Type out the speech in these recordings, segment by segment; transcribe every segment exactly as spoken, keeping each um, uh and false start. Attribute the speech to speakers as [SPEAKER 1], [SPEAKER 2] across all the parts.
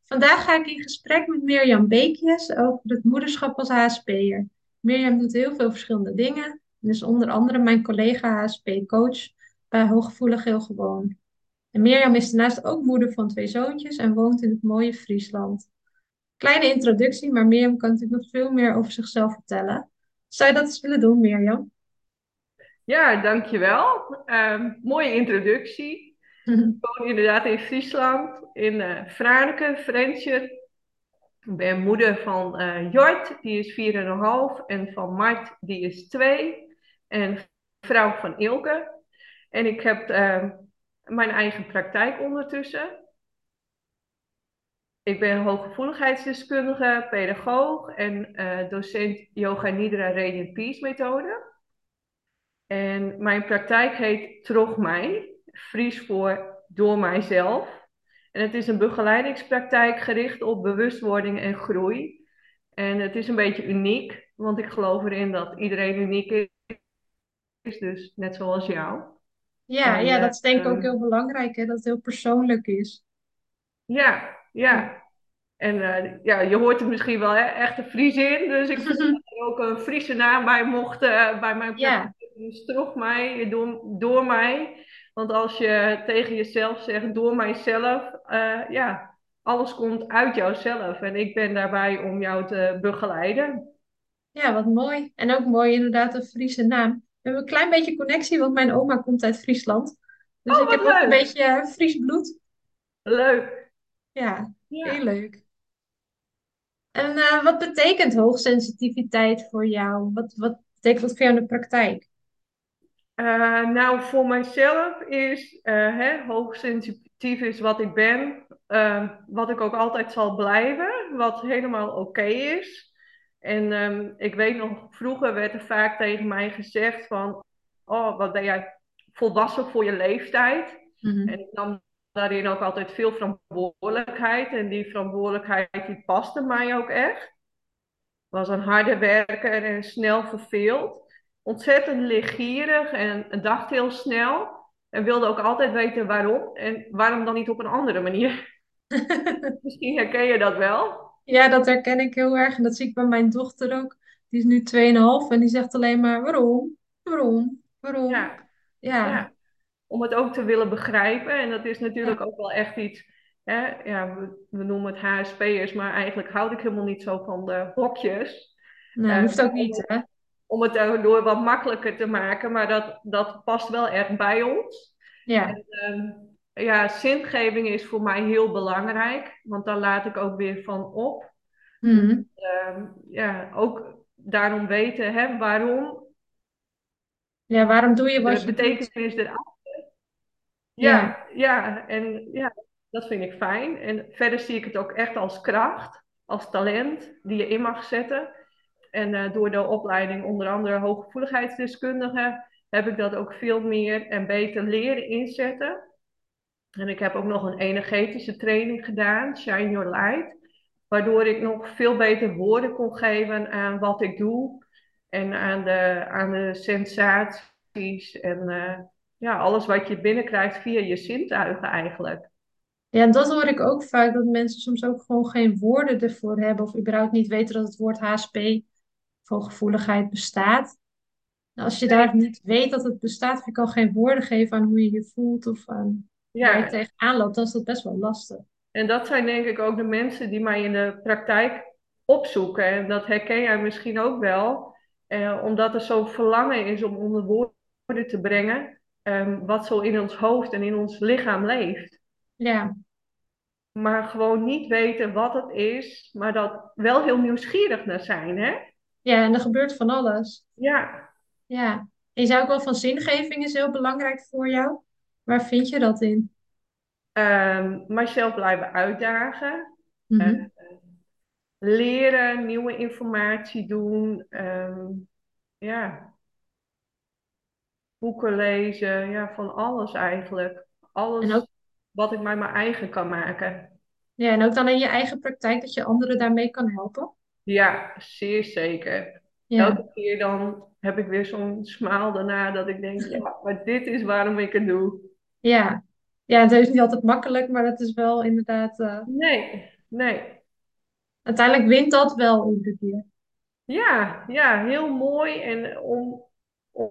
[SPEAKER 1] Vandaag ga ik in gesprek met Mirjam Beekjes over het moederschap als H S P'er. Mirjam doet heel veel verschillende dingen en is onder andere mijn collega H S P-coach bij Hooggevoelig Heel Gewoon. En Mirjam is daarnaast ook moeder van twee zoontjes en woont in het mooie Friesland. Kleine introductie, maar Mirjam kan natuurlijk nog veel meer over zichzelf vertellen. Zou je dat eens willen doen, Mirjam?
[SPEAKER 2] Ja, dankjewel. Ehm mooie introductie. Ik woon inderdaad in Friesland, in eh Franeker, Frensje. Ik ben moeder van eh, Jort, die is vier en een half, en van Mart, die is twee. En vrouw van Ilke. En ik heb ehm, mijn eigen praktijk ondertussen. Ik ben hooggevoeligheidsdeskundige, pedagoog en eh, docent Yoga Nidra Radiant Peace methode. En mijn praktijk heet Trog Mij, Fries voor door mijzelf. En het is een begeleidingspraktijk gericht op bewustwording en groei. En het is een beetje uniek, want ik geloof erin dat iedereen uniek is, dus net zoals jou.
[SPEAKER 1] Ja,
[SPEAKER 2] En
[SPEAKER 1] ja,
[SPEAKER 2] uh,
[SPEAKER 1] dat is denk ik ook
[SPEAKER 2] um,
[SPEAKER 1] heel belangrijk, hè, dat het heel persoonlijk is.
[SPEAKER 2] ja, ja. En uh, ja, je hoort er misschien wel hè, echt een Fries in. Dus ik vond dat er ook een Friese naam bij mocht uh, bij mijn praktijk.
[SPEAKER 1] Ja.
[SPEAKER 2] Dus trog mij, door, door mij. Want als je tegen jezelf zegt, door mijzelf, uh, ja, alles komt uit jouzelf. En ik ben daarbij om jou te begeleiden.
[SPEAKER 1] Ja, wat mooi. En ook mooi inderdaad een Friese naam. We hebben een klein beetje connectie, want mijn oma komt uit Friesland. Dus
[SPEAKER 2] Oh,
[SPEAKER 1] ik
[SPEAKER 2] wat
[SPEAKER 1] heb ook een
[SPEAKER 2] leuk!
[SPEAKER 1] beetje eh, Fries bloed.
[SPEAKER 2] Leuk.
[SPEAKER 1] Ja, heel
[SPEAKER 2] Ja.
[SPEAKER 1] leuk. En eh, wat betekent hoogsensitiviteit voor jou? Wat, wat betekent dat voor jou in de praktijk?
[SPEAKER 2] Uh, nou, voor mijzelf is uh, hè, hoogsensitief is wat ik ben, uh, wat ik ook altijd zal blijven, wat helemaal oké is. En um, ik weet nog, vroeger werd er vaak tegen mij gezegd van, oh, wat ben jij volwassen voor je leeftijd?
[SPEAKER 1] Mhm.
[SPEAKER 2] En ik nam daarin ook altijd veel verantwoordelijkheid en die verantwoordelijkheid die paste mij ook echt. Was een harde werker en snel verveeld. Ontzettend leergierig en dacht heel snel. En wilde ook altijd weten waarom. En waarom dan niet op een andere manier. Misschien herken je dat wel.
[SPEAKER 1] Ja, dat herken ik heel erg. En dat zie ik bij mijn dochter ook. Die is nu tweeënhalf en die zegt alleen maar waarom, waarom, waarom.
[SPEAKER 2] Ja,
[SPEAKER 1] Ja,
[SPEAKER 2] ja. Om het ook te willen begrijpen. En dat is
[SPEAKER 1] ja.
[SPEAKER 2] natuurlijk ook wel echt iets. Hè? Ja, we, we noemen het H S P'ers, maar eigenlijk houd ik helemaal niet zo van de hokjes.
[SPEAKER 1] Nou,
[SPEAKER 2] Uh,
[SPEAKER 1] hoeft ook niet, hè?
[SPEAKER 2] om het daardoor wat makkelijker te maken, maar dat, dat past wel echt bij ons.
[SPEAKER 1] Ja.
[SPEAKER 2] En um, ja, zingeving is voor mij heel belangrijk, want daar laat ik ook weer van op.
[SPEAKER 1] Mhm.
[SPEAKER 2] Um, ja, ook daarom weten hè, waarom,
[SPEAKER 1] Ja, waarom doe je wat
[SPEAKER 2] de
[SPEAKER 1] je doet?
[SPEAKER 2] betekenis erachter.
[SPEAKER 1] Ja.
[SPEAKER 2] Ja, ja, en ja, dat vind ik fijn. En verder zie ik het ook echt als kracht, als talent die je in mag zetten. En uh, door de opleiding onder andere hooggevoeligheidsdeskundige heb ik dat ook veel meer en beter leren inzetten. En ik heb ook nog een energetische training gedaan, Shine Your Light, waardoor ik nog veel beter woorden kon geven aan wat ik doe en aan de, aan de sensaties en uh, ja, alles wat je binnenkrijgt via je zintuigen eigenlijk.
[SPEAKER 1] Ja, en dat hoor ik ook vaak, dat mensen soms ook gewoon geen woorden ervoor hebben of überhaupt niet weten dat het woord H S P voor gevoeligheid bestaat. Nou, als je daar
[SPEAKER 2] Nee,
[SPEAKER 1] niet weet dat het bestaat, of je kan geen woorden geven aan hoe je je voelt of aan waar je
[SPEAKER 2] ja,
[SPEAKER 1] tegenaan loopt, dan is dat best wel lastig.
[SPEAKER 2] en dat zijn denk ik ook de mensen die mij in de praktijk opzoeken. En dat herken jij misschien ook wel, eh, omdat er zo'n verlangen is om onder woorden te brengen eh, wat zo in ons hoofd en in ons lichaam leeft.
[SPEAKER 1] Ja,
[SPEAKER 2] Maar gewoon niet weten wat het is, maar dat wel heel nieuwsgierig naar zijn, hè?
[SPEAKER 1] ja, en er gebeurt van alles.
[SPEAKER 2] Ja,
[SPEAKER 1] Ja. En je zei ook wel van zingeving is heel belangrijk voor jou. Waar vind je dat in?
[SPEAKER 2] um, mijzelf blijven uitdagen. eh,
[SPEAKER 1] Mhm.
[SPEAKER 2] leren, nieuwe informatie doen. ehm, ja, boeken lezen, ja, van alles eigenlijk.
[SPEAKER 1] En ook,
[SPEAKER 2] Alles wat ik mij mijn eigen kan maken.
[SPEAKER 1] ja, en ook dan in je eigen praktijk dat je anderen daarmee kan helpen.
[SPEAKER 2] Ja, zeer zeker.
[SPEAKER 1] Ja.
[SPEAKER 2] Elke keer dan heb ik weer zo'n smaal daarna dat ik denk, ja, maar dit is waarom ik het doe.
[SPEAKER 1] Ja, ja, het is niet altijd makkelijk, maar het is wel inderdaad. eh,
[SPEAKER 2] Nee, Nee.
[SPEAKER 1] Uiteindelijk wint dat wel iedere keer.
[SPEAKER 2] Ja, ja, heel mooi. En om, om,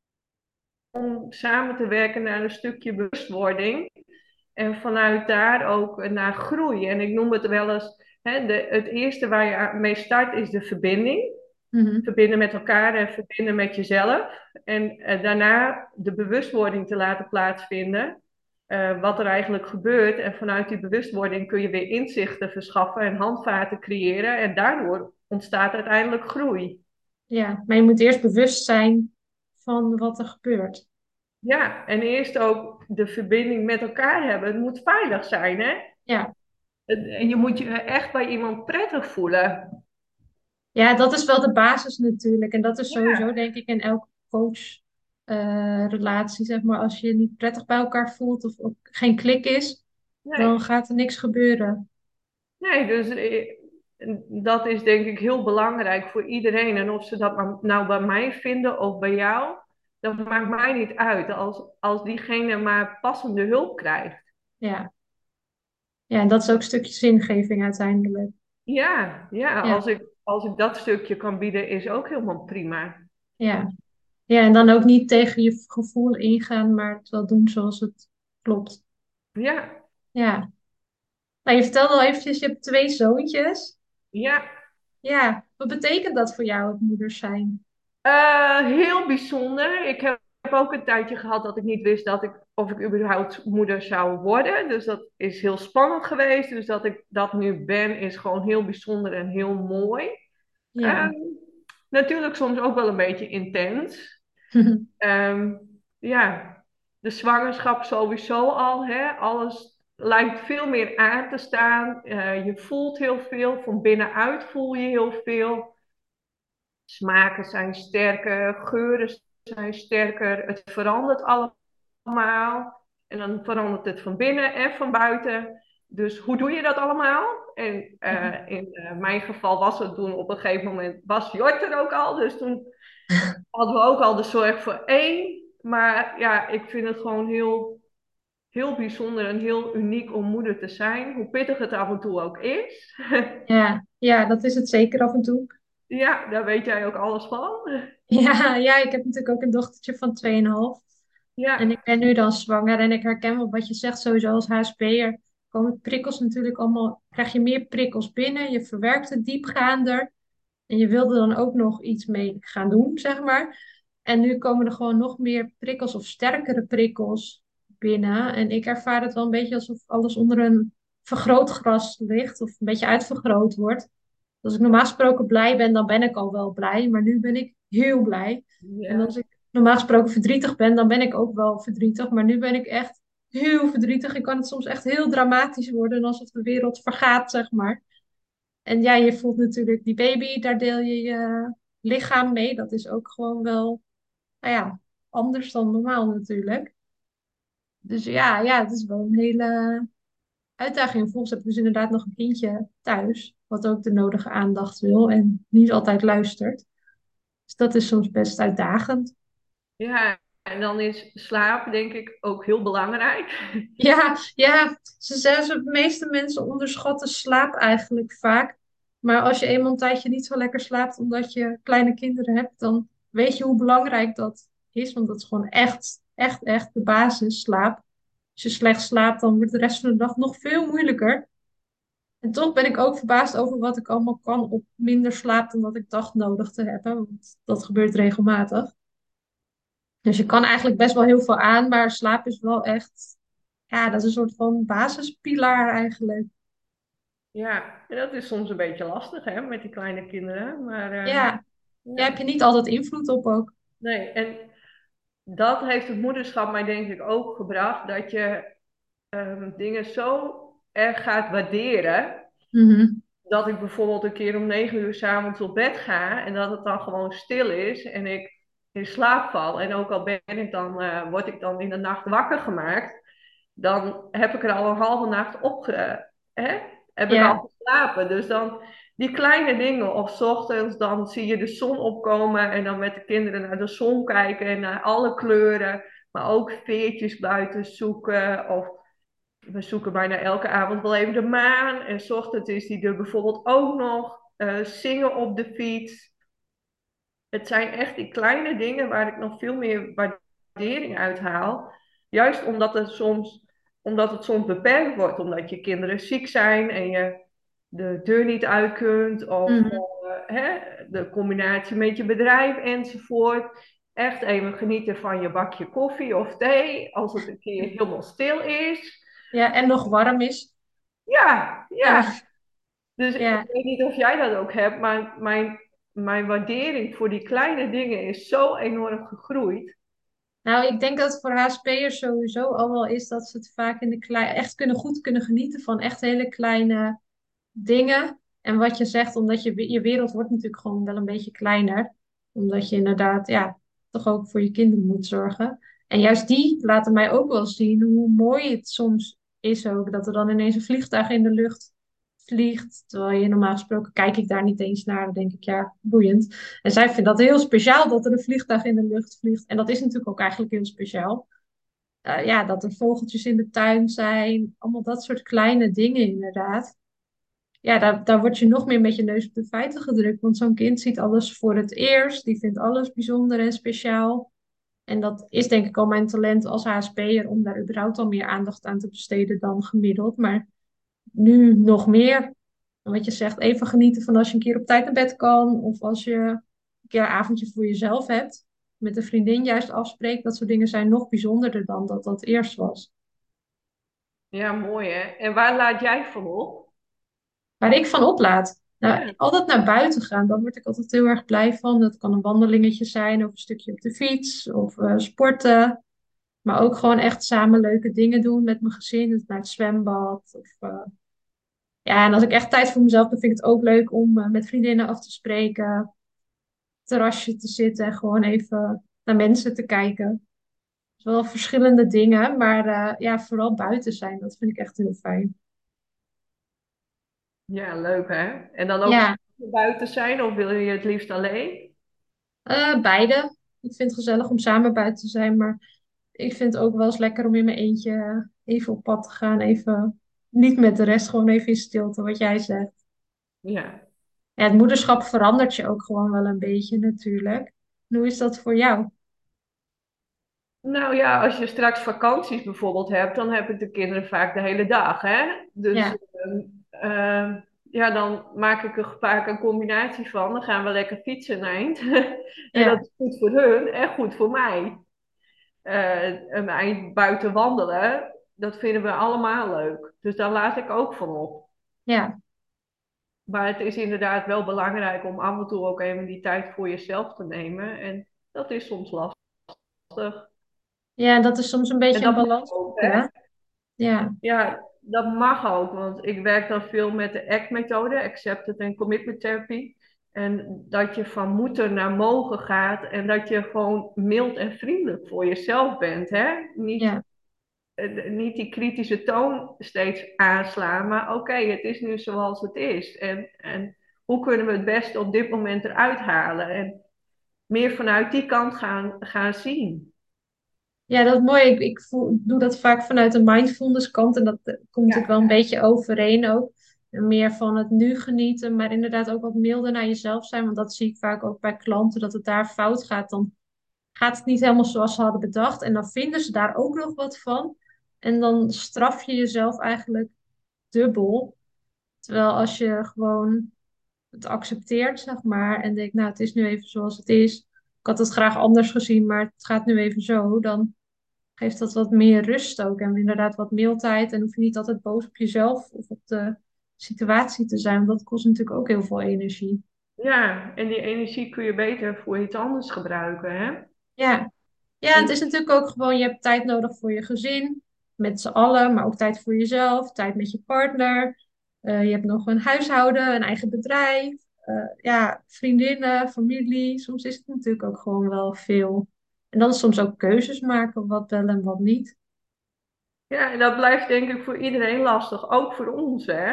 [SPEAKER 2] om samen te werken naar een stukje bewustwording. En vanuit daar ook naar groei. En ik noem het wel eens, hè, de, het eerste waar je mee start is de verbinding.
[SPEAKER 1] Mhm.
[SPEAKER 2] Verbinden met elkaar en verbinden met jezelf. En eh, daarna de bewustwording te laten plaatsvinden. eh, wat er eigenlijk gebeurt. En vanuit die bewustwording kun je weer inzichten verschaffen en handvaten creëren. En daardoor ontstaat uiteindelijk groei.
[SPEAKER 1] Ja, maar je moet eerst bewust zijn van wat er gebeurt.
[SPEAKER 2] Ja, en eerst ook de verbinding met elkaar hebben. Het moet veilig zijn, hè?
[SPEAKER 1] Ja.
[SPEAKER 2] En je moet je echt bij iemand prettig voelen.
[SPEAKER 1] Ja, dat is wel de basis natuurlijk. En dat is sowieso,
[SPEAKER 2] Ja,
[SPEAKER 1] denk ik, in elke coach eh, relatie, zeg maar. Als je je niet prettig bij elkaar voelt of ook geen klik is, dan
[SPEAKER 2] nee.
[SPEAKER 1] gaat er niks gebeuren.
[SPEAKER 2] Nee, dus eh, dat is denk ik heel belangrijk voor iedereen. En of ze dat maar- nou bij mij vinden of bij jou, dat maakt mij niet uit. Als, als diegene maar passende hulp krijgt.
[SPEAKER 1] Ja. Ja, en dat is ook een stukje zingeving uiteindelijk.
[SPEAKER 2] Ja, ja,
[SPEAKER 1] Ja,
[SPEAKER 2] als ik, als ik dat stukje kan bieden, is ook helemaal prima.
[SPEAKER 1] ja. Ja, en dan ook niet tegen je gevoel ingaan, maar het wel doen zoals het klopt.
[SPEAKER 2] Ja,
[SPEAKER 1] Ja. Nou, je vertelde al eventjes, je hebt twee zoontjes.
[SPEAKER 2] ja.
[SPEAKER 1] Ja, wat betekent dat voor jou, het moeders zijn?
[SPEAKER 2] Eh, heel bijzonder. Ik heb ook een tijdje gehad dat ik niet wist dat ik, of ik überhaupt moeder zou worden. Dus dat is heel spannend geweest. Dus dat ik dat nu ben, is gewoon heel bijzonder en heel mooi.
[SPEAKER 1] Ja.
[SPEAKER 2] Ehm, Natuurlijk soms ook wel een beetje intens. Ehm, ja, de zwangerschap sowieso al. Hè? Alles lijkt veel meer aan te staan. Eh, je voelt heel veel. Van binnenuit voel je heel veel. Smaken zijn sterker, geuren zijn sterker. Het verandert allemaal. En dan verandert het van binnen en van buiten. Dus hoe doe je dat allemaal? En
[SPEAKER 1] Ja.
[SPEAKER 2] uh, in uh, mijn geval was het toen op een gegeven moment, was Jort er ook al. Dus toen hadden we ook al de zorg voor één. Maar ja, ik vind het gewoon heel, heel bijzonder en heel uniek om moeder te zijn. Hoe pittig het af en toe ook is.
[SPEAKER 1] Ja, ja, dat is het zeker af en toe.
[SPEAKER 2] Ja, daar weet jij ook alles van.
[SPEAKER 1] Ja, ja, ik heb natuurlijk ook een dochtertje van tweeënhalf. En
[SPEAKER 2] Ja,
[SPEAKER 1] ik ben nu dan zwanger en ik herken wel wat je zegt, sowieso als H S P'er komen prikkels natuurlijk allemaal, krijg je meer prikkels binnen, je verwerkt het diepgaander en je wilde dan ook nog iets mee gaan doen, zeg maar. En nu komen er gewoon nog meer prikkels of sterkere prikkels binnen. En ik ervaar het wel een beetje alsof alles onder een vergrootglas ligt of een beetje uitvergroot wordt. Als ik normaal gesproken blij ben, dan ben ik al wel blij, maar nu ben ik heel blij. En
[SPEAKER 2] ja.
[SPEAKER 1] als ik normaal gesproken verdrietig ben, dan ben ik ook wel verdrietig. Maar nu ben ik echt heel verdrietig. Ik kan het soms echt heel dramatisch worden, alsof de wereld vergaat, zeg maar. En ja, je voelt natuurlijk die baby, daar deel je je lichaam mee. Dat is ook gewoon wel, nou ja, anders dan normaal natuurlijk. Dus ja, ja, het is wel een hele uitdaging. Vervolgens heb ik dus inderdaad nog een kindje thuis, wat ook de nodige aandacht wil en niet altijd luistert. Dus dat is soms best uitdagend.
[SPEAKER 2] Ja, en dan is slaap denk ik ook heel belangrijk.
[SPEAKER 1] Ja, ja, ze zeggen, ze, de meeste mensen onderschatten slaap eigenlijk vaak. Maar als je eenmaal een tijdje niet zo lekker slaapt omdat je kleine kinderen hebt, dan weet je hoe belangrijk dat is. Want dat is gewoon echt, echt, echt de basis, slaap. Als je slecht slaapt, dan wordt de rest van de dag nog veel moeilijker. En toch ben ik ook verbaasd over wat ik allemaal kan op minder slaap dan dat ik dacht nodig te hebben. Want dat gebeurt regelmatig. Dus je kan eigenlijk best wel heel veel aan, maar slaap is wel echt, ja, dat is een soort van basispilaar eigenlijk.
[SPEAKER 2] Ja, en dat is soms een beetje lastig hè, met die kleine kinderen. Maar eh,
[SPEAKER 1] Ja, daar heb
[SPEAKER 2] ja,
[SPEAKER 1] je niet altijd invloed op ook.
[SPEAKER 2] nee. En dat heeft het moederschap mij denk ik ook gebracht. Dat je ehm, dingen zo erg gaat waarderen.
[SPEAKER 1] Mhm.
[SPEAKER 2] Dat ik bijvoorbeeld een keer om negen uur 's avonds op bed ga. En dat het dan gewoon stil is. En ik in slaap val. En ook al ben ik dan, eh, word ik dan in de nacht wakker gemaakt. Dan heb ik er al een halve nacht op, ge- hè? Heb ik al
[SPEAKER 1] Ja,
[SPEAKER 2] geslapen. Dus dan die kleine dingen, of 's ochtends dan zie je de zon opkomen en dan met de kinderen naar de zon kijken en naar alle kleuren, maar ook veertjes buiten zoeken of We zoeken bijna elke avond wel even de maan. En 's ochtends is die er bijvoorbeeld ook nog. Eh, zingen op de fiets. Het zijn echt die kleine dingen waar ik nog veel meer waardering uit haal. Juist omdat het soms, omdat het soms beperkt wordt. Omdat je kinderen ziek zijn en je de deur niet uit kunt. Of
[SPEAKER 1] Mhm.
[SPEAKER 2] eh, hè, de combinatie met je bedrijf enzovoort. Echt even genieten van je bakje koffie of thee. Als het een keer helemaal stil is.
[SPEAKER 1] Ja, en nog warm is.
[SPEAKER 2] Ja,
[SPEAKER 1] Ja,
[SPEAKER 2] ja. Dus ik
[SPEAKER 1] ja.
[SPEAKER 2] weet niet of jij dat ook hebt, maar mijn, mijn waardering voor die kleine dingen is zo enorm gegroeid.
[SPEAKER 1] Nou, ik denk dat het voor H S P'ers sowieso al wel is dat ze het vaak in de klein, echt kunnen goed kunnen genieten van echt hele kleine dingen. En wat je zegt, omdat je, je wereld wordt natuurlijk gewoon wel een beetje kleiner. Omdat je inderdaad, ja, toch ook voor je kinderen moet zorgen. En juist die laten mij ook wel zien hoe mooi het soms is ook. Dat er dan ineens een vliegtuig in de lucht vliegt. Terwijl je normaal gesproken kijk ik daar niet eens naar. Dan denk ik, ja, boeiend. En zij vindt dat heel speciaal dat er een vliegtuig in de lucht vliegt. En dat is natuurlijk ook eigenlijk heel speciaal. Eh, ja, dat er vogeltjes in de tuin zijn. Allemaal dat soort kleine dingen inderdaad. Ja, daar, daar word je nog meer met je neus op de feiten gedrukt. Want zo'n kind ziet alles voor het eerst. Die vindt alles bijzonder en speciaal. En dat is denk ik al mijn talent als H S P'er om daar überhaupt al meer aandacht aan te besteden dan gemiddeld. Maar nu nog meer. En wat je zegt, even genieten van als je een keer op tijd naar bed kan. Of als je een keer een avondje voor jezelf hebt. Met een vriendin juist afspreekt. Dat soort dingen zijn nog bijzonderder dan dat dat eerst was.
[SPEAKER 2] Ja, mooi hè. En waar laat jij van op?
[SPEAKER 1] Waar ik van oplaad. Nou,
[SPEAKER 2] Ja,
[SPEAKER 1] altijd naar buiten gaan, daar word ik altijd heel erg blij van. Dat kan een wandelingetje zijn of een stukje op de fiets of eh, sporten. Maar ook gewoon echt samen leuke dingen doen met mijn gezin. Dus naar het zwembad. Of, eh, ja, en als ik echt tijd voor mezelf, dan vind ik het ook leuk om eh, met vriendinnen af te spreken. Terrasje te zitten en gewoon even naar mensen te kijken. Dus wel verschillende dingen, maar eh, ja, vooral buiten zijn, dat vind ik echt heel fijn.
[SPEAKER 2] ja, leuk hè. En dan ook
[SPEAKER 1] Ja,
[SPEAKER 2] samen buiten zijn of wil je het liefst alleen?
[SPEAKER 1] eh, beide. Ik vind het gezellig om samen buiten te zijn, maar ik vind het ook wel eens lekker om in mijn eentje even op pad te gaan. Even niet met de rest, gewoon even in stilte, wat jij zegt.
[SPEAKER 2] Ja.
[SPEAKER 1] Ja, het moederschap verandert je ook gewoon wel een beetje natuurlijk. En hoe is dat voor jou?
[SPEAKER 2] Nou ja, als je straks vakanties bijvoorbeeld hebt, dan hebben de kinderen vaak de hele dag hè. Dus
[SPEAKER 1] Ja,
[SPEAKER 2] ehm, ehm, ja, dan maak ik er vaak een combinatie van. Dan gaan we lekker fietsen een eind. En dat
[SPEAKER 1] ja,
[SPEAKER 2] is goed voor hun en goed voor mij. eh, een eind buiten wandelen, dat vinden we allemaal leuk. Dus daar laat ik ook van op.
[SPEAKER 1] ja.
[SPEAKER 2] Maar het is inderdaad wel belangrijk om af en toe ook even die tijd voor jezelf te nemen. En dat is soms lastig.
[SPEAKER 1] Ja, dat is soms een
[SPEAKER 2] En
[SPEAKER 1] beetje een
[SPEAKER 2] dat mag
[SPEAKER 1] balans
[SPEAKER 2] ook,
[SPEAKER 1] zoeken,
[SPEAKER 2] hè?
[SPEAKER 1] hè? Ja,
[SPEAKER 2] Ja, dat mag ook. Want ik werk dan veel met de A C T-methode, Accepted and Commitment Therapy. En dat je van moeten naar mogen gaat. En dat je gewoon mild en vriendelijk voor jezelf bent, hè? Niet
[SPEAKER 1] ja.
[SPEAKER 2] eh, niet die kritische toon steeds aanslaan, maar oké, het is nu zoals het is. En, en hoe kunnen we het beste op dit moment eruit halen? En meer vanuit die kant gaan, gaan zien.
[SPEAKER 1] Ja, dat is mooi. Ik, ik voel, doe dat vaak vanuit de mindfulness kant en dat eh, komt natuurlijk
[SPEAKER 2] Ja,
[SPEAKER 1] wel een beetje overeen ook. En meer van het nu genieten, maar inderdaad ook wat milder naar jezelf zijn. Want dat zie ik vaak ook bij klanten, dat het daar fout gaat. Dan gaat het niet helemaal zoals ze hadden bedacht. En dan vinden ze daar ook nog wat van. En dan straf je jezelf eigenlijk dubbel. Terwijl als je gewoon het accepteert, zeg maar, en denkt, nou, het is nu even zoals het is. Ik had het graag anders gezien, maar het gaat nu even zo. Dan geeft dat wat meer rust ook. En inderdaad wat mildheid. En hoef je niet altijd boos op jezelf of op de situatie te zijn. Want dat kost natuurlijk ook heel veel energie.
[SPEAKER 2] ja, en die energie kun je beter voor iets anders gebruiken, hè?
[SPEAKER 1] Ja. Ja, het
[SPEAKER 2] En
[SPEAKER 1] is natuurlijk ook gewoon, je hebt tijd nodig voor je gezin, met z'n allen, maar ook tijd voor jezelf, tijd met je partner. Eh, je hebt nog een huishouden, een eigen bedrijf, eh, ja, vriendinnen, familie. Soms is het natuurlijk ook gewoon wel veel. En dan soms ook keuzes maken, wat wel en wat niet.
[SPEAKER 2] ja, en dat blijft denk ik voor iedereen lastig, ook voor ons, hè?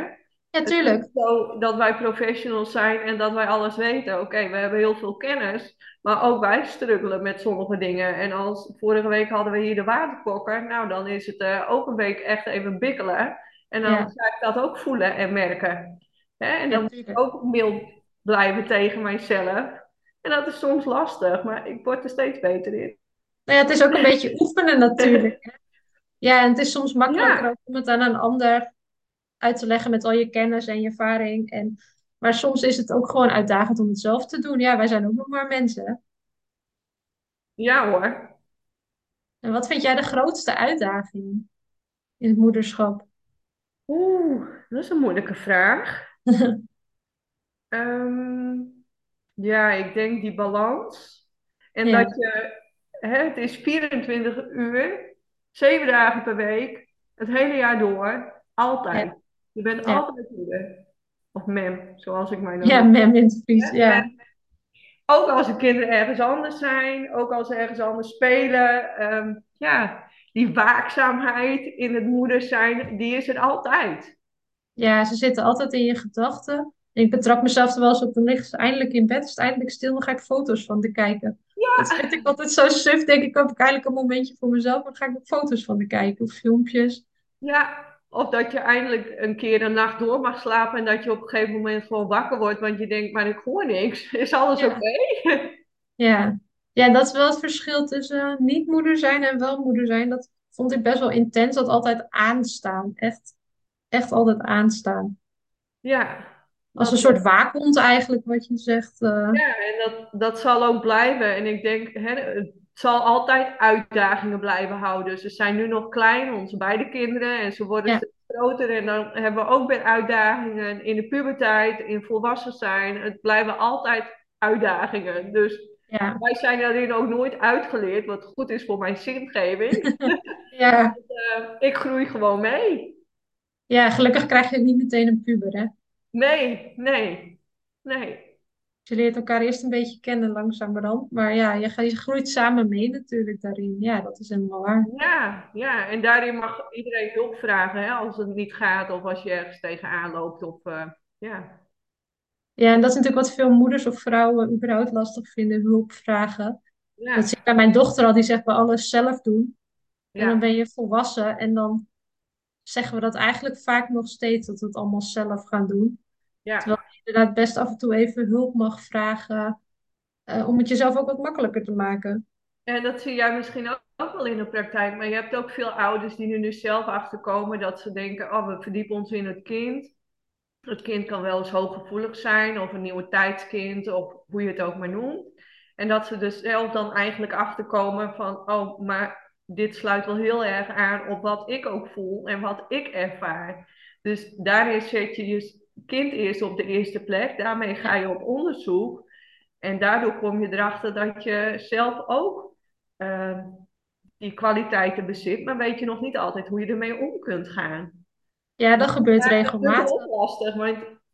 [SPEAKER 1] Ja,
[SPEAKER 2] Het is
[SPEAKER 1] tuurlijk.
[SPEAKER 2] niet zo dat wij professionals zijn en dat wij alles weten. Oké, we hebben heel veel kennis, maar ook wij struggelen met sommige dingen. En als vorige week hadden we hier de waterkokker, nou dan is het eh, ook een week echt even bikkelen. En dan
[SPEAKER 1] Ja,
[SPEAKER 2] ga ik dat ook voelen en merken. Hè? En
[SPEAKER 1] ja,
[SPEAKER 2] dan moet ik
[SPEAKER 1] tuurlijk.
[SPEAKER 2] ook mild blijven tegen mijzelf. En dat is soms lastig, maar ik word er steeds beter in.
[SPEAKER 1] Nou ja, het is ook een beetje oefenen natuurlijk. Hè. Ja, en het is soms makkelijker
[SPEAKER 2] Ja,
[SPEAKER 1] ook om het aan een ander uit te leggen met al je kennis en je ervaring. En, maar soms is het ook gewoon uitdagend om het zelf te doen. Ja, wij zijn ook nog maar mensen. Hè.
[SPEAKER 2] ja hoor.
[SPEAKER 1] En wat vind jij de grootste uitdaging in het moederschap?
[SPEAKER 2] Oeh, dat is een moeilijke vraag. Ehm, ja, ik denk die balans. En dat
[SPEAKER 1] Ja,
[SPEAKER 2] je, hè, het is vierentwintig uur, zeven dagen per week, het hele jaar door,
[SPEAKER 1] ja,
[SPEAKER 2] altijd. Je bent
[SPEAKER 1] ja.
[SPEAKER 2] altijd moeder. Of mem, zoals ik mij dan
[SPEAKER 1] Ja,
[SPEAKER 2] noem.
[SPEAKER 1] mem in het Fries. Ja,
[SPEAKER 2] En ook als de kinderen ergens anders zijn, ook als ze ergens anders spelen. ehm, ja, die waakzaamheid in het moeder zijn, die is er altijd.
[SPEAKER 1] ja, ze zitten altijd in je gedachten. En ik betrap mezelf er wel eens op, dan ligt ze eindelijk in bed, is het eindelijk stil, dan ga ik foto's van de kijken. Dat vind ik altijd zo suf, denk ik, heb ik eigenlijk een momentje voor mezelf, dan ga ik ook foto's van de kijken of filmpjes.
[SPEAKER 2] Ja, of dat je eindelijk een keer een nacht door mag slapen en dat je op een gegeven moment gewoon wakker wordt, want je denkt, maar ik hoor niks. Is alles oké?
[SPEAKER 1] Ja. Ja. Ja, dat is wel het verschil tussen niet moeder zijn en wel moeder zijn. Dat vond ik best wel intens, dat altijd aanstaan. Echt, echt altijd aanstaan.
[SPEAKER 2] Ja,
[SPEAKER 1] Als een
[SPEAKER 2] dat,
[SPEAKER 1] soort waakhond eigenlijk, wat je zegt. eh,
[SPEAKER 2] ja, en dat, dat zal ook blijven. En ik denk, hè, het zal altijd uitdagingen blijven houden. Ze zijn nu nog klein, onze beide kinderen, en ze worden
[SPEAKER 1] ja,
[SPEAKER 2] steeds groter. En dan hebben we ook weer uitdagingen in de puberteit, in volwassen zijn. Het blijven altijd uitdagingen. Dus
[SPEAKER 1] ja.
[SPEAKER 2] wij zijn daarin ook nooit uitgeleerd, wat goed is voor mijn zingeving.
[SPEAKER 1] Ja.
[SPEAKER 2] Eh, ik groei gewoon mee.
[SPEAKER 1] Ja, gelukkig krijg je niet meteen een puber, hè?
[SPEAKER 2] Nee, nee, nee.
[SPEAKER 1] Je leert elkaar eerst een beetje kennen langzamerhand. Maar ja, je, gaat- je groeit samen mee natuurlijk daarin. Ja, dat is helemaal waar.
[SPEAKER 2] Ja, ja, en daarin mag iedereen hulp vragen, hè, als het niet gaat of als je ergens tegenaan loopt. Of, eh, ja,
[SPEAKER 1] Ja, en dat is natuurlijk wat veel moeders of vrouwen überhaupt lastig vinden, hulp vragen. Dat zie
[SPEAKER 2] ja,
[SPEAKER 1] ik bij mijn dochter al, die zegt wel alles zelf doen. En dan
[SPEAKER 2] ja,
[SPEAKER 1] ben je volwassen en dan zeggen we dat eigenlijk vaak nog steeds, dat we het allemaal zelf gaan doen. Terwijl
[SPEAKER 2] ja.
[SPEAKER 1] je inderdaad best af en toe even hulp mag vragen, eh, om het jezelf ook wat makkelijker te maken.
[SPEAKER 2] En dat zie jij misschien ook, ook wel in de praktijk, maar je hebt ook veel ouders die er nu zelf achter komen dat ze denken, oh, we verdiepen ons in het kind. Het kind kan wel eens hooggevoelig zijn, of een nieuwe tijdskind, of hoe je het ook maar noemt. En dat ze dus zelf dan eigenlijk achterkomen van, oh, maar dit sluit wel heel erg aan op wat ik ook voel en wat ik ervaar. Dus daarin zet je je kind eerst op de eerste plek, daarmee ga
[SPEAKER 1] Ja.
[SPEAKER 2] je op onderzoek. En daardoor kom je erachter dat je zelf ook uh, die kwaliteiten bezit, maar weet je nog niet altijd hoe je ermee om kunt gaan.
[SPEAKER 1] Ja, dat gebeurt
[SPEAKER 2] Maakt het
[SPEAKER 1] regelmatig.
[SPEAKER 2] dubbel lastig, want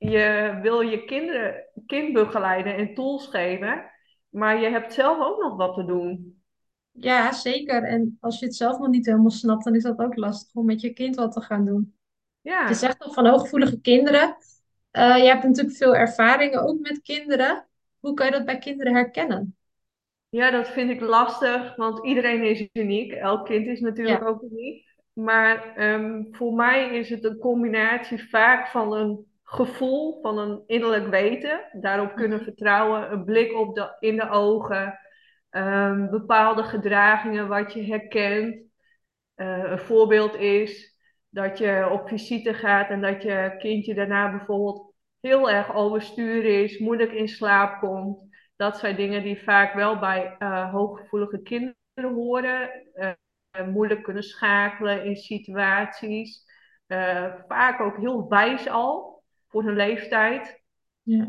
[SPEAKER 2] je wil je kinderen, kind begeleiden en tools geven, maar je hebt zelf ook nog wat te doen.
[SPEAKER 1] Ja, zeker. En als je het zelf nog niet helemaal snapt, dan is dat ook lastig om met je kind wat te gaan doen. Je
[SPEAKER 2] Ja,
[SPEAKER 1] zegt al van hooggevoelige kinderen. Eh, je hebt natuurlijk veel ervaringen ook met kinderen. Hoe kan je dat bij kinderen herkennen?
[SPEAKER 2] ja, dat vind ik lastig, want iedereen is uniek. Elk kind is natuurlijk
[SPEAKER 1] Ja.
[SPEAKER 2] ook uniek. Maar ehm, voor mij is het een combinatie vaak van een gevoel, van een innerlijk weten, daarop kunnen
[SPEAKER 1] Mhm.
[SPEAKER 2] vertrouwen, een blik op de, in de ogen, ehm, bepaalde gedragingen wat je herkent. Eh, een voorbeeld is dat je op visite gaat en dat je kindje daarna bijvoorbeeld heel erg overstuur is, moeilijk in slaap komt. Dat zijn dingen die vaak wel bij uh, hooggevoelige kinderen horen. Uh, moeilijk kunnen schakelen in situaties. Uh, vaak ook heel wijs al voor hun leeftijd.
[SPEAKER 1] Ja.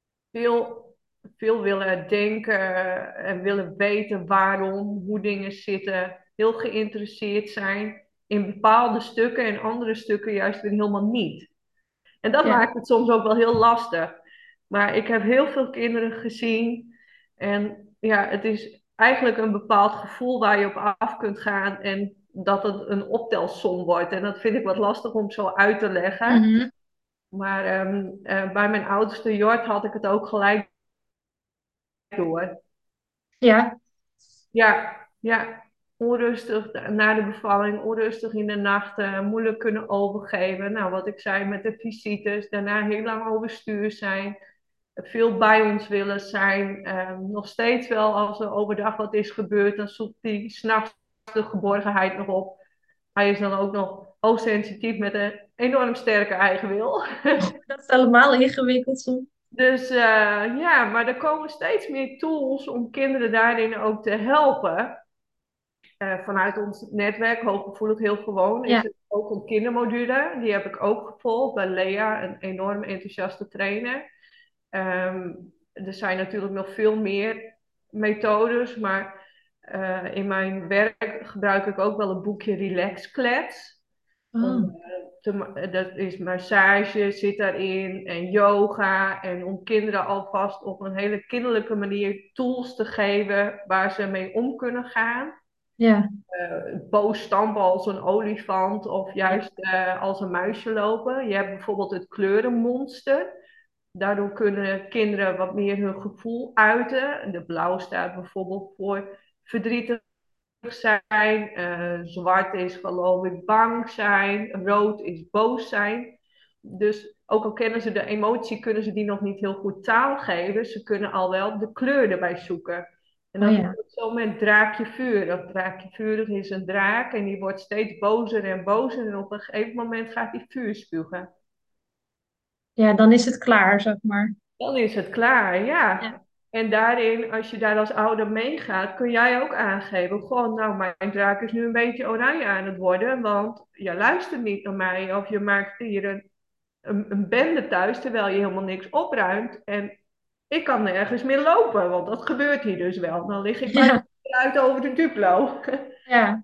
[SPEAKER 2] Veel, veel willen denken en willen weten waarom, hoe dingen zitten. Heel geïnteresseerd zijn in bepaalde stukken en andere stukken juist weer helemaal niet. En dat
[SPEAKER 1] Ja.
[SPEAKER 2] maakt het soms ook wel heel lastig. Maar ik heb heel veel kinderen gezien. En ja, het is eigenlijk een bepaald gevoel waar je op af kunt gaan. En dat het een optelsom wordt. En dat vind ik wat lastig om zo uit te leggen.
[SPEAKER 1] Mhm.
[SPEAKER 2] Maar ehm, eh, bij mijn oudste Jort had ik het ook gelijk door.
[SPEAKER 1] Ja.
[SPEAKER 2] Ja, ja. Onrustig na de bevalling, onrustig in de nacht, eh, moeilijk kunnen overgeven. Nou, wat ik zei met de visites, daarna heel lang overstuur zijn, veel bij ons willen zijn. Ehm, nog steeds wel als er overdag wat is gebeurd, dan zoekt hij s'nachts de geborgenheid nog op. Hij is dan ook nog hoogsensitief met een enorm sterke eigenwil.
[SPEAKER 1] Dat is helemaal ingewikkeld soms.
[SPEAKER 2] Dus eh, ja, maar er komen steeds meer tools om kinderen daarin ook te helpen. Eh, vanuit ons netwerk, Hooggevoelig Heel Gewoon, is
[SPEAKER 1] Ja.
[SPEAKER 2] het ook een kindermodule. Die heb ik ook gevolgd bij Lea, een enorm enthousiaste trainer. Ehm, er zijn natuurlijk nog veel meer methodes, maar eh, in mijn werk gebruik ik ook wel het boekje Relax Klets. Om,
[SPEAKER 1] Oh,
[SPEAKER 2] eh, te ma- dat is massage zit daarin en yoga. En om kinderen alvast op een hele kinderlijke manier tools te geven waar ze mee om kunnen gaan.
[SPEAKER 1] ja.
[SPEAKER 2] Uh, boos stampen als een olifant of
[SPEAKER 1] Ja.
[SPEAKER 2] juist uh, als een muisje lopen. Je hebt bijvoorbeeld het kleurenmonster. Daardoor kunnen kinderen wat meer hun gevoel uiten. De blauw staat bijvoorbeeld voor verdrietig zijn. Uh, zwart is geloof ik bang zijn. Rood is boos zijn. Dus ook al kennen ze de emotie, kunnen ze die nog niet heel goed taal geven. Ze kunnen al wel de kleur erbij zoeken. En
[SPEAKER 1] Oh
[SPEAKER 2] dat is
[SPEAKER 1] ja.
[SPEAKER 2] zo met draakje vuur. Dat draakje vuur is een draak en die wordt steeds bozer en bozer. En op een gegeven moment gaat hij vuur spugen.
[SPEAKER 1] Ja, dan is het klaar, zeg maar.
[SPEAKER 2] Dan is het klaar, ja.
[SPEAKER 1] Ja.
[SPEAKER 2] En daarin, als je daar als ouder meegaat, kun jij ook aangeven: gewoon, nou, mijn draak is nu een beetje oranje aan het worden, want je luistert niet naar mij. Of je maakt hier een, een, een bende thuis, terwijl je helemaal niks opruimt. En ik kan nergens meer lopen, want dat gebeurt hier dus wel. Dan lig ik bijna
[SPEAKER 1] Ja.
[SPEAKER 2] uit over de Duplo.
[SPEAKER 1] Ja.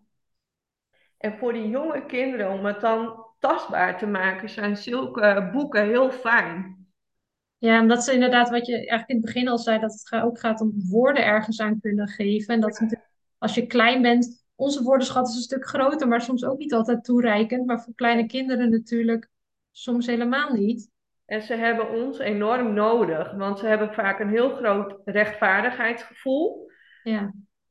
[SPEAKER 2] En voor die jonge kinderen, om het dan tastbaar te maken, zijn zulke boeken heel fijn.
[SPEAKER 1] Ja, en dat is inderdaad wat je eigenlijk in het begin al zei, dat het ga- ook gaat om woorden ergens aan kunnen geven. En dat is natuurlijk, als je klein bent, onze woordenschat is een stuk groter, maar soms ook niet altijd toereikend. Maar voor kleine kinderen natuurlijk soms helemaal niet.
[SPEAKER 2] En ze hebben ons enorm nodig, want ze hebben vaak een heel groot rechtvaardigheidsgevoel.
[SPEAKER 1] Ja,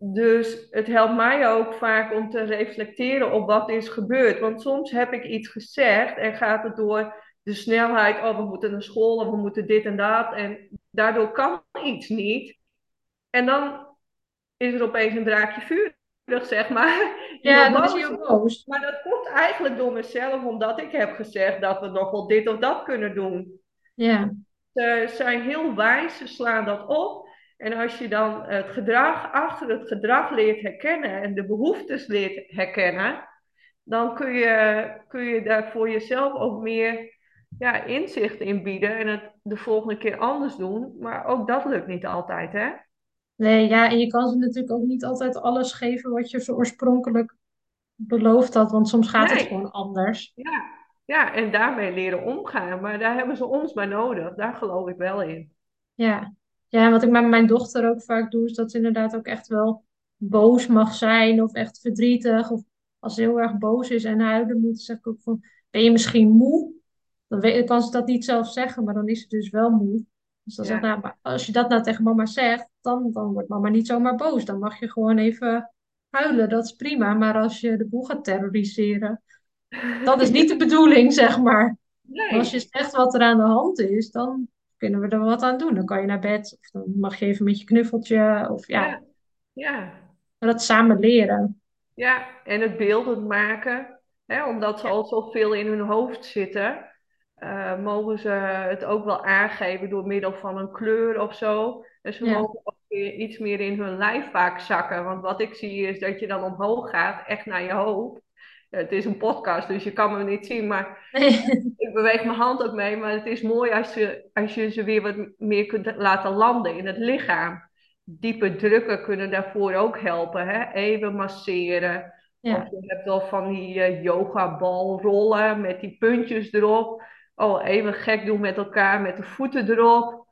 [SPEAKER 2] Dus het helpt mij ook vaak om te reflecteren op wat is gebeurd. Want soms heb ik iets gezegd en gaat het door de snelheid, oh, we moeten naar school of we moeten dit en dat. En daardoor kan iets niet. En dan is er opeens een draakje vurig, zeg maar. Je
[SPEAKER 1] ja,
[SPEAKER 2] wordt
[SPEAKER 1] dan is hij
[SPEAKER 2] boos.
[SPEAKER 1] ook boos.
[SPEAKER 2] Maar dat komt eigenlijk door mezelf, omdat ik heb gezegd dat we nog wel dit of dat kunnen doen.
[SPEAKER 1] Ja,
[SPEAKER 2] Ze zijn heel wijs, ze slaan dat op. En als je dan het gedrag achter het gedrag leert herkennen en de behoeftes leert herkennen, dan kun je, kun je daar voor jezelf ook meer ja, inzicht in bieden en het de volgende keer anders doen. Maar ook dat lukt niet altijd, hè?
[SPEAKER 1] nee, ja, en je kan ze natuurlijk ook niet altijd alles geven wat je ze oorspronkelijk beloofd had, want soms gaat het
[SPEAKER 2] Nee,
[SPEAKER 1] gewoon anders.
[SPEAKER 2] ja, ja, en daarmee leren omgaan. Maar daar hebben ze ons bij nodig. Daar geloof ik wel in.
[SPEAKER 1] Ja. Ja, en wat ik met mijn dochter ook vaak doe, is dat ze inderdaad ook echt wel boos mag zijn of echt verdrietig. Of als ze heel erg boos is en huilen moet, zeg ik ook van, ben je misschien moe? Dan weet, kan ze dat niet zelf zeggen, maar dan is ze dus wel moe. Dus dan zegt,
[SPEAKER 2] Ja.
[SPEAKER 1] nou, maar als je dat nou tegen mama zegt, dan, dan wordt mama niet zomaar boos. Dan mag je gewoon even huilen, dat is prima. Maar als je de boel gaat terroriseren, dat is niet de bedoeling, zeg maar. Maar als je
[SPEAKER 2] Nee,
[SPEAKER 1] zegt wat er aan de hand is, dan kunnen we er wat aan doen. Dan kan je naar bed, of dan mag je even met je knuffeltje, of ja,
[SPEAKER 2] ja, ja.
[SPEAKER 1] dat samen leren.
[SPEAKER 2] Ja, en het beeldend maken, hè, omdat ze
[SPEAKER 1] Ja,
[SPEAKER 2] al zoveel in hun hoofd zitten, eh, mogen ze het ook wel aangeven door middel van een kleur of zo. En ze
[SPEAKER 1] ja.
[SPEAKER 2] mogen ook weer iets meer in hun lijf vaak zakken. Want wat ik zie is dat je dan omhoog gaat, echt naar je hoofd. Het is een podcast, dus je kan me niet zien, maar ik beweeg mijn hand ook mee. Maar het is mooi als je, als je ze weer wat meer kunt laten landen in het lichaam. Diepe drukken kunnen daarvoor ook helpen. Hè? Even masseren. Of
[SPEAKER 1] Ja,
[SPEAKER 2] je hebt wel van die uh, yogabalrollen met die puntjes erop. Oh, even gek doen met elkaar met de voeten erop.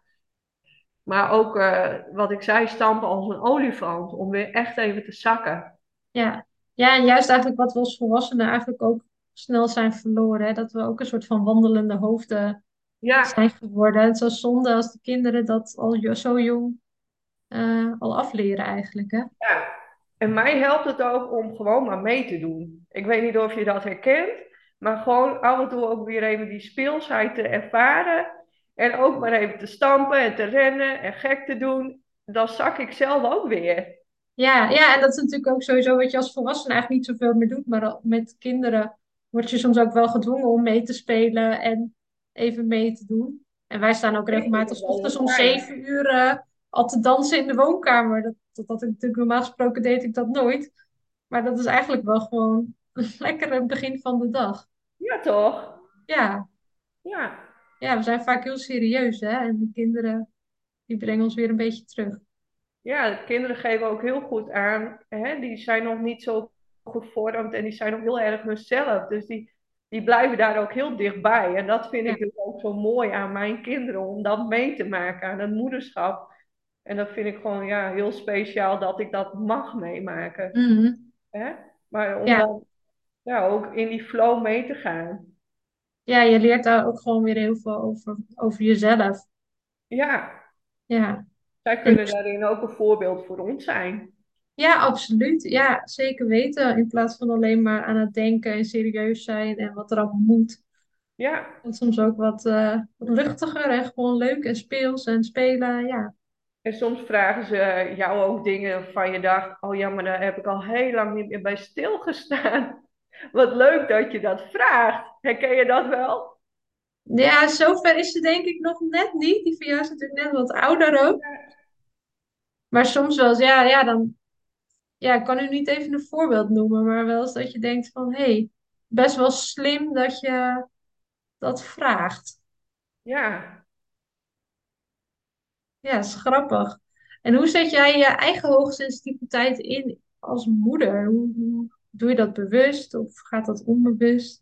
[SPEAKER 2] Maar ook uh, wat ik zei, stampen als een olifant. Om weer echt even te zakken.
[SPEAKER 1] ja. Ja, en juist eigenlijk wat we als volwassenen eigenlijk ook snel zijn verloren. Hè? Dat we ook een soort van wandelende hoofden
[SPEAKER 2] Ja,
[SPEAKER 1] zijn geworden. Het is wel zonde als de kinderen dat al jo- zo jong eh, al afleren eigenlijk, hè?
[SPEAKER 2] ja. En mij helpt het ook om gewoon maar mee te doen. Ik weet niet of je dat herkent, maar gewoon af en toe ook weer even die speelsheid te ervaren. En ook maar even te stampen en te rennen en gek te doen. Dan zak ik zelf ook weer.
[SPEAKER 1] Ja, ja, en dat is natuurlijk ook sowieso wat je als volwassene eigenlijk niet zoveel meer doet. Maar al- met kinderen word je soms ook wel gedwongen om mee te spelen en even mee te doen. En wij staan ook
[SPEAKER 2] Ik vind
[SPEAKER 1] regelmatig
[SPEAKER 2] het
[SPEAKER 1] 's
[SPEAKER 2] wel
[SPEAKER 1] ochtends
[SPEAKER 2] heel
[SPEAKER 1] om
[SPEAKER 2] fijn.
[SPEAKER 1] zeven uur eh, al te dansen in de woonkamer. Dat, dat had ik natuurlijk normaal gesproken deed ik dat nooit. Maar dat is eigenlijk wel gewoon een lekkere begin van de dag.
[SPEAKER 2] Ja, toch?
[SPEAKER 1] Ja,
[SPEAKER 2] Ja.
[SPEAKER 1] ja, we zijn vaak heel serieus, hè? En de kinderen die brengen ons weer een beetje terug.
[SPEAKER 2] Ja, de kinderen geven ook heel goed aan. Hè? Die zijn nog niet zo gevormd en die zijn nog heel erg hunzelf. Dus die, die blijven daar ook heel dichtbij. En dat vind
[SPEAKER 1] Ja.
[SPEAKER 2] ik dus ook zo mooi aan mijn kinderen, om dat mee te maken aan het moederschap. En dat vind ik gewoon ja, heel speciaal dat ik dat mag meemaken.
[SPEAKER 1] Mhm.
[SPEAKER 2] Hè? Maar om
[SPEAKER 1] Ja.
[SPEAKER 2] dan ja, ook in die flow mee te gaan.
[SPEAKER 1] Ja, je leert daar ook gewoon weer heel veel over, over jezelf.
[SPEAKER 2] Ja,
[SPEAKER 1] Ja.
[SPEAKER 2] zij
[SPEAKER 1] En
[SPEAKER 2] kunnen daarin ook een voorbeeld voor ons zijn.
[SPEAKER 1] ja, absoluut. Ja, zeker weten. In plaats van alleen maar aan het denken en serieus zijn en wat er allemaal moet.
[SPEAKER 2] Ja.
[SPEAKER 1] En soms ook wat, eh, wat luchtiger en gewoon leuk en speels en spelen. Ja.
[SPEAKER 2] En soms vragen ze jou ook dingen van je dacht, oh ja, maar daar heb ik al heel lang niet meer bij stilgestaan. Wat leuk dat je dat vraagt. Herken je dat wel?
[SPEAKER 1] Ja, zover is ze denk ik nog net niet. Die van jou is natuurlijk net wat ouder ook. Maar soms wel eens, ja, ja, dan, ja, ik kan u niet even een voorbeeld noemen, maar wel eens dat je denkt van, hé, hey, best wel slim dat je dat vraagt.
[SPEAKER 2] Ja,
[SPEAKER 1] Ja, dat is grappig. En hoe zet jij je eigen hoogsensitiviteit in als moeder? Hoe, hoe doe je dat bewust of gaat dat onbewust?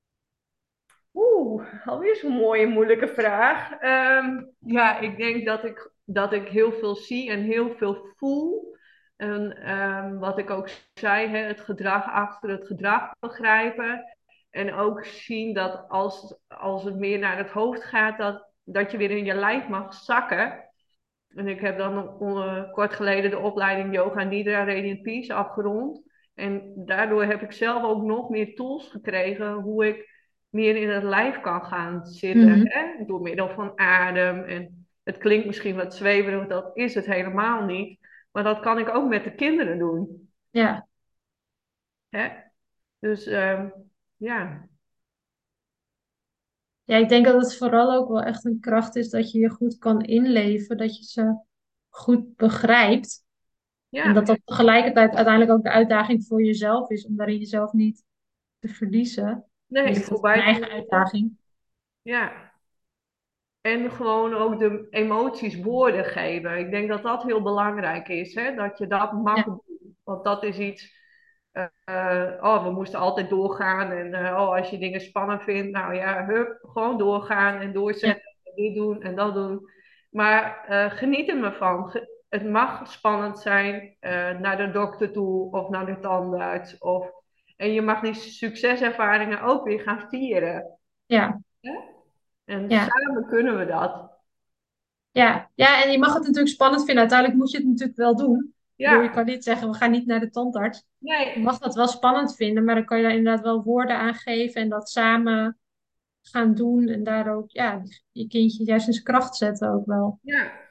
[SPEAKER 2] oeh, alweer zo'n mooie, moeilijke vraag. Ehm, ja, ik denk dat ik, dat ik heel veel zie en heel veel voel. En ehm, wat ik ook zei, hè, het gedrag achter het gedrag begrijpen. En ook zien dat als, als het meer naar het hoofd gaat, dat, dat je weer in je lijf mag zakken. En ik heb dan uh, kort geleden de opleiding Yoga Nidra Radiant Peace afgerond. En daardoor heb ik zelf ook nog meer tools gekregen hoe ik meer in het lijf kan gaan zitten.
[SPEAKER 1] Mhm.
[SPEAKER 2] Hè? Door middel van adem. En het klinkt misschien wat zweverig, dat is het helemaal niet. Maar dat kan ik ook met de kinderen doen.
[SPEAKER 1] Ja.
[SPEAKER 2] Hè? Dus uh, ja.
[SPEAKER 1] Ja, ik denk dat het vooral ook wel echt een kracht is dat je je goed kan inleven, dat je ze goed begrijpt. En dat
[SPEAKER 2] Ja,
[SPEAKER 1] dat tegelijkertijd uiteindelijk ook de uitdaging voor jezelf is om daarin jezelf niet te verliezen.
[SPEAKER 2] nee,
[SPEAKER 1] Dus dat is mijn
[SPEAKER 2] voorbij te
[SPEAKER 1] eigen
[SPEAKER 2] lopen.
[SPEAKER 1] uitdaging.
[SPEAKER 2] Ja, en gewoon ook de emoties woorden geven. Ik denk dat dat heel belangrijk is, hè? Dat je dat mag
[SPEAKER 1] Ja,
[SPEAKER 2] doen. Want dat is iets. eh, eh, oh, we moesten altijd doorgaan. En eh, oh, als je dingen spannend vindt, nou ja, hup, gewoon doorgaan en
[SPEAKER 1] ja,
[SPEAKER 2] doorzetten. En dit doen en dat doen. Maar eh, geniet er maar van. Ge- het mag spannend zijn eh, naar de dokter toe of naar de tandarts. Of, en je mag die succeservaringen ook weer gaan vieren.
[SPEAKER 1] ja,
[SPEAKER 2] Hè? En
[SPEAKER 1] ja.
[SPEAKER 2] samen kunnen we dat.
[SPEAKER 1] Ja, ja, en je mag het natuurlijk spannend vinden. Uiteindelijk moet je het natuurlijk wel doen. Ik bedoel, je
[SPEAKER 2] Ja,
[SPEAKER 1] kan niet zeggen, we gaan niet naar de tandarts. Je
[SPEAKER 2] nee,
[SPEAKER 1] mag dat wel spannend vinden, maar dan kan je daar inderdaad wel woorden aan geven en dat samen gaan doen. En daar ook, ja, je kindje juist in zijn kracht zetten ook wel.
[SPEAKER 2] ja,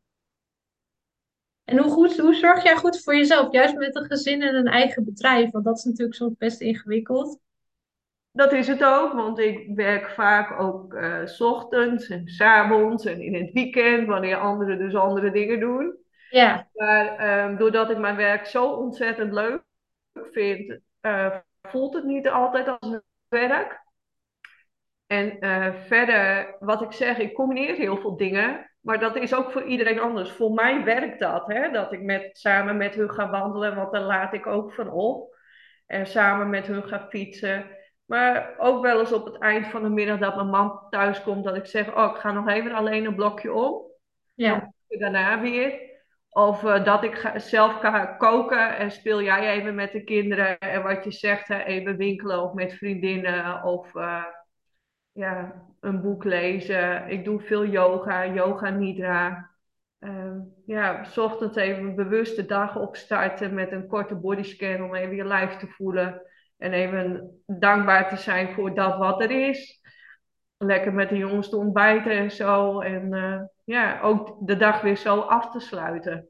[SPEAKER 1] En hoe goed, hoe zorg jij goed voor jezelf? Juist met een gezin en een eigen bedrijf, want dat is natuurlijk soms best ingewikkeld.
[SPEAKER 2] dat is het ook, want ik werk vaak ook eh, 's ochtends en 's avonds en in het weekend, wanneer anderen dus andere dingen doen.
[SPEAKER 1] Ja,
[SPEAKER 2] Maar ehm, doordat ik mijn werk zo ontzettend leuk vind, eh, voelt het niet altijd als werk. En eh, verder, wat ik zeg, ik combineer heel veel dingen, maar dat is ook voor iedereen anders. Voor mij werkt dat, hè, dat ik met, samen met hun ga wandelen, want daar laat ik ook van op. En samen met hun ga fietsen. Maar ook wel eens op het eind van de middag dat mijn man thuis komt, dat ik zeg, oh, ik ga nog even alleen een blokje om. Dan
[SPEAKER 1] ja,
[SPEAKER 2] kom ik daarna weer. Of eh, dat ik ga, zelf ga koken en speel jij even met de kinderen. En wat je zegt, hè, even winkelen of met vriendinnen. Of, uh, ja, een boek lezen. Ik doe veel yoga, yoga nidra. Ehm, ja, 's ochtends even een bewuste dag opstarten met een korte bodyscan om even je lijf te voelen. En even dankbaar te zijn voor dat wat er is. Lekker met de jongens te ontbijten en zo. En eh, ja, ook de dag weer zo af te sluiten.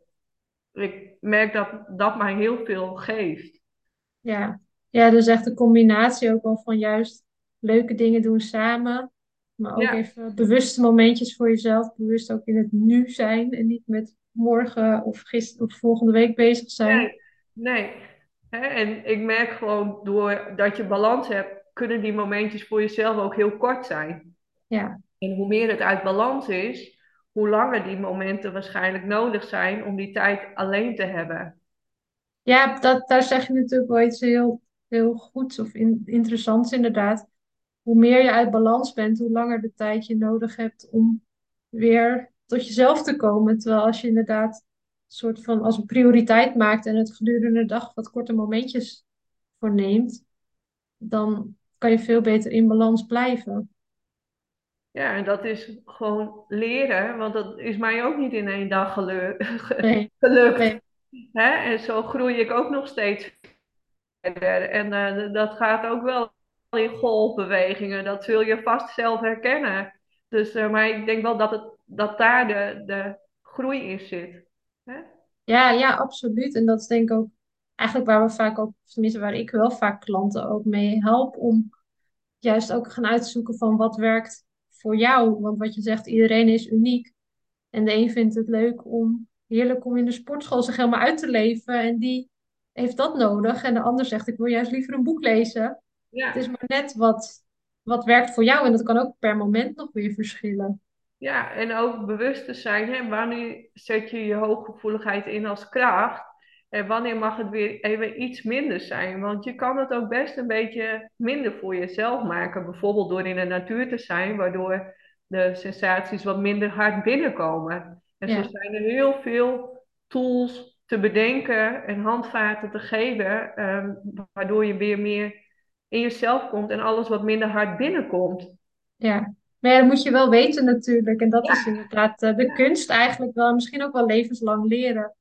[SPEAKER 2] Ik merk dat dat mij heel veel geeft.
[SPEAKER 1] Ja. Ja, dus echt een combinatie ook wel van juist leuke dingen doen samen. Maar ook
[SPEAKER 2] Ja,
[SPEAKER 1] even bewuste momentjes voor jezelf. Bewust ook in het nu zijn. En niet met morgen of gisteren of volgende week bezig zijn.
[SPEAKER 2] nee, nee. Hè, en ik merk gewoon doordat je balans hebt, kunnen die momentjes voor jezelf ook heel kort zijn.
[SPEAKER 1] Ja.
[SPEAKER 2] En hoe meer het uit balans is, hoe langer die momenten waarschijnlijk nodig zijn om die tijd alleen te hebben.
[SPEAKER 1] Ja, dat, daar zeg je natuurlijk wel iets heel, heel goeds of in, interessants inderdaad. Hoe meer je uit balans bent, hoe langer de tijd je nodig hebt om weer tot jezelf te komen. Terwijl als je inderdaad een soort van als een prioriteit maakt en het gedurende de dag wat korte momentjes voor neemt, dan kan je veel beter in balans blijven.
[SPEAKER 2] Ja, en dat is gewoon leren, want dat is mij ook niet in één dag gelu-
[SPEAKER 1] Nee,
[SPEAKER 2] gelukt.
[SPEAKER 1] nee.
[SPEAKER 2] Hè? En zo groei ik ook nog steeds verder. En eh, dat gaat ook wel in golfbewegingen. Dat zul je vast zelf herkennen. Dus, eh, maar ik denk wel dat, het, dat daar de, de groei in zit. Hè?
[SPEAKER 1] Ja, ja, absoluut. En dat is denk ik ook eigenlijk waar we vaak ook, of tenminste waar ik wel vaak klanten ook mee help om juist ook gaan uitzoeken van wat werkt voor jou. Want wat je zegt, iedereen is uniek. En de een vindt het leuk om heerlijk om in de sportschool zich helemaal uit te leven. En die heeft dat nodig. En de ander zegt, ik wil juist liever een boek lezen. Het is
[SPEAKER 2] Ja.
[SPEAKER 1] maar net wat, wat werkt voor jou. En dat kan ook per moment nog weer verschillen.
[SPEAKER 2] Ja, en ook bewust te zijn, hè, wanneer zet je je hooggevoeligheid in als kracht en wanneer mag het weer even iets minder zijn. Want je kan het ook best een beetje minder voor jezelf maken, bijvoorbeeld door in de natuur te zijn, waardoor de sensaties wat minder hard binnenkomen. En zo
[SPEAKER 1] Ja,
[SPEAKER 2] zijn er heel veel tools te bedenken en handvaten te geven, ehm, waardoor je weer meer in jezelf komt en alles wat minder hard binnenkomt.
[SPEAKER 1] ja. Maar ja, dat moet je wel weten natuurlijk. En dat is
[SPEAKER 2] Ja,
[SPEAKER 1] inderdaad eh, de kunst eigenlijk wel. Misschien ook wel levenslang leren.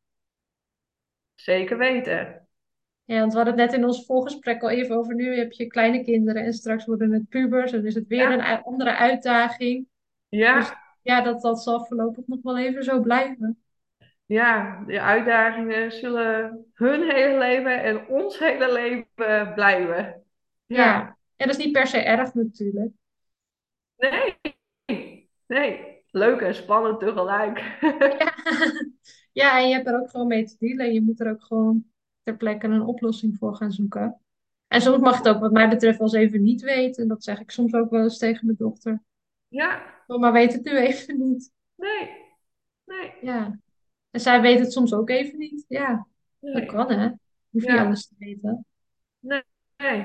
[SPEAKER 2] zeker weten.
[SPEAKER 1] Ja, want we hadden het net in ons voorgesprek al even over. Nu heb je kleine kinderen en straks worden het pubers. En dan is het weer een
[SPEAKER 2] Ja,
[SPEAKER 1] ui- andere uitdaging. Dus
[SPEAKER 2] ja,
[SPEAKER 1] ja, dat, dat zal voorlopig nog wel even zo blijven.
[SPEAKER 2] ja, de uitdagingen zullen hun hele leven en ons hele leven blijven.
[SPEAKER 1] Ja,
[SPEAKER 2] Ja,
[SPEAKER 1] en dat is niet per se erg natuurlijk.
[SPEAKER 2] nee, nee, leuk en spannend tegelijk.
[SPEAKER 1] Ja. Ja, en je hebt er ook gewoon mee te dealen. En je moet er ook gewoon ter plekke een oplossing voor gaan zoeken. En soms mag het ook, wat mij betreft, wel eens even niet weten. En dat zeg ik soms ook wel eens tegen mijn dochter.
[SPEAKER 2] Ja,
[SPEAKER 1] Mama weet het nu even niet.
[SPEAKER 2] nee, nee,
[SPEAKER 1] Ja. En zij weet het soms ook even niet. Ja, dat
[SPEAKER 2] nee,
[SPEAKER 1] kan hè. Je hoeft niet
[SPEAKER 2] ja,
[SPEAKER 1] alles te weten.
[SPEAKER 2] nee, nee.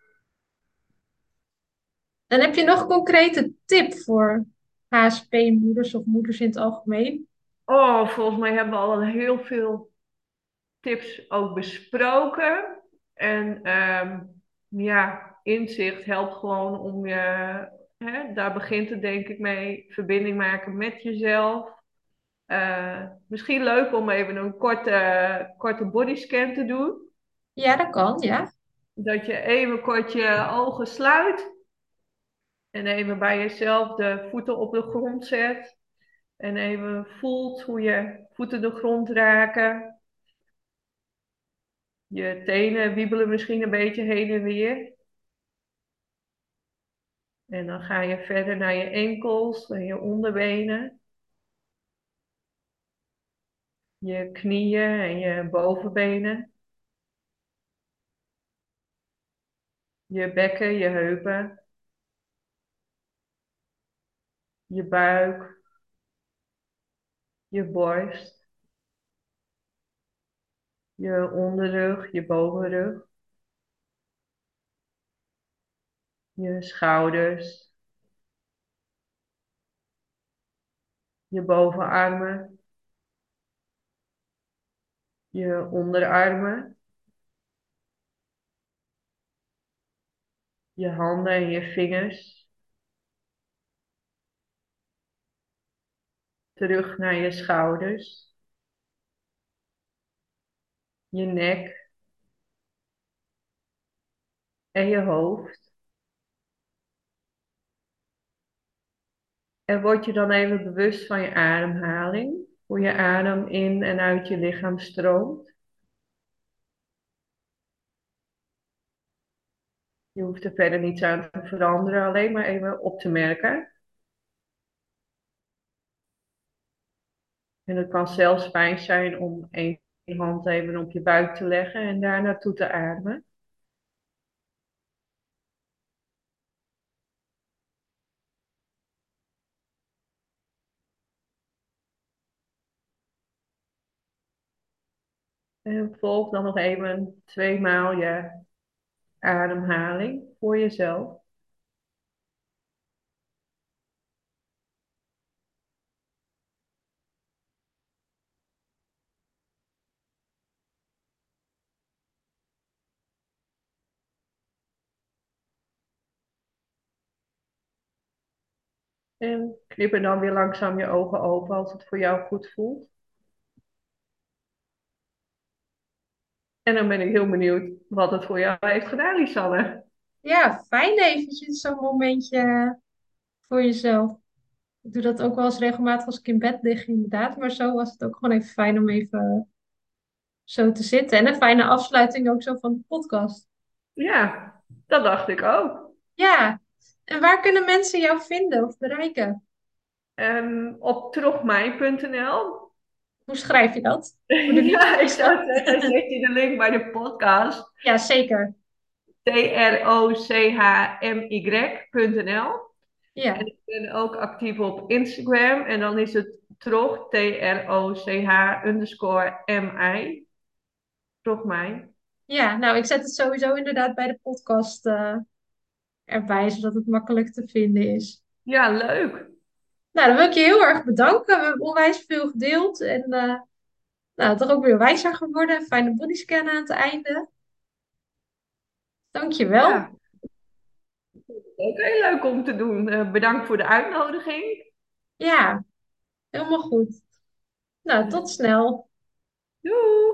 [SPEAKER 1] En heb je nog een concrete tip voor H S P-moeders of moeders in het algemeen?
[SPEAKER 2] Oh, volgens mij hebben we al heel veel tips ook besproken. En ehm, ja, inzicht helpt gewoon om je, hè, daar begint het denk ik mee, verbinding maken met jezelf. Eh, misschien leuk om even een korte, korte bodyscan te doen.
[SPEAKER 1] Ja, dat kan, ja.
[SPEAKER 2] Dat je even kort je ogen sluit en even bij jezelf de voeten op de grond zet. En even voelt hoe je voeten de grond raken. Je tenen wiebelen misschien een beetje heen en weer. En dan ga je verder naar je enkels en je onderbenen, je knieën en je bovenbenen, je bekken, je heupen, je buik, je borst, je onderrug, je bovenrug, je schouders, je bovenarmen, je onderarmen, je handen en je vingers, terug naar je schouders, je nek en je hoofd. En word je dan even bewust van je ademhaling, hoe je adem in en uit je lichaam stroomt. Je hoeft er verder niets aan te veranderen, alleen maar even op te merken. En het kan zelfs fijn zijn om één hand even op je buik te leggen en daar naartoe te ademen. En volg dan nog even tweemaal je ademhaling voor jezelf. En knip er dan weer langzaam je ogen open als het voor jou goed voelt. En dan ben ik heel benieuwd wat het voor jou heeft gedaan, Lisanne.
[SPEAKER 1] Ja, fijn eventjes zo'n momentje voor jezelf. Ik doe dat ook wel eens regelmatig als ik in bed lig, inderdaad. Maar zo was het ook gewoon even fijn om even zo te zitten. En een fijne afsluiting ook zo van de podcast.
[SPEAKER 2] Ja, dat dacht ik ook.
[SPEAKER 1] Ja, en waar kunnen mensen jou vinden of bereiken?
[SPEAKER 2] Ehm, op trogmijn punt n l.
[SPEAKER 1] Hoe schrijf je dat? Voor de
[SPEAKER 2] Ja, ik
[SPEAKER 1] niet-kennissen?
[SPEAKER 2] zou zeggen, zet je de link bij de podcast.
[SPEAKER 1] Ja, zeker.
[SPEAKER 2] T-R-O-C-H-M-Y punt n l. En
[SPEAKER 1] Ja,
[SPEAKER 2] ik ben ook actief op Instagram. En dan is het trog, T-R-O-C-H underscore M-I. Trogmijn.
[SPEAKER 1] ja, nou, ik zet het sowieso inderdaad bij de podcast eh, erbij, zodat het makkelijk te vinden is.
[SPEAKER 2] Ja, leuk.
[SPEAKER 1] Nou, dan wil ik je heel erg bedanken. We hebben onwijs veel gedeeld en eh, nou, toch ook weer wijzer geworden. Fijne bodyscan aan het einde. Dankjewel.
[SPEAKER 2] Ja, ook heel leuk om te doen. Eh, bedankt voor de uitnodiging.
[SPEAKER 1] Ja, helemaal goed. Nou, tot snel.
[SPEAKER 2] Doei!